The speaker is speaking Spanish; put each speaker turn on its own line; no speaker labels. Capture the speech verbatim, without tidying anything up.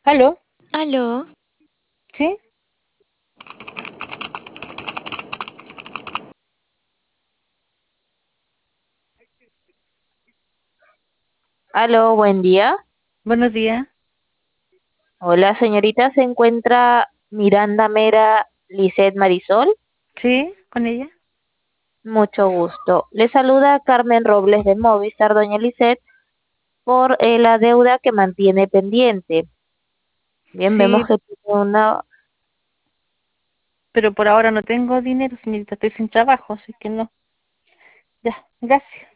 ¿Aló?
Aló,
¿Sí?
aló, buen día.
Buenos días.
Hola, señorita, ¿se encuentra Miranda Mera Lisset Marisol?
¿Sí? ¿Con ella?
Mucho gusto. Le saluda Carmen Robles de Movistar, doña Lisset, por eh, la deuda que mantiene pendiente. Bien, vemos
Sí,
que tiene una...
pero por ahora no tengo dinero, señorita. Estoy sin trabajo, así que no. Ya, gracias.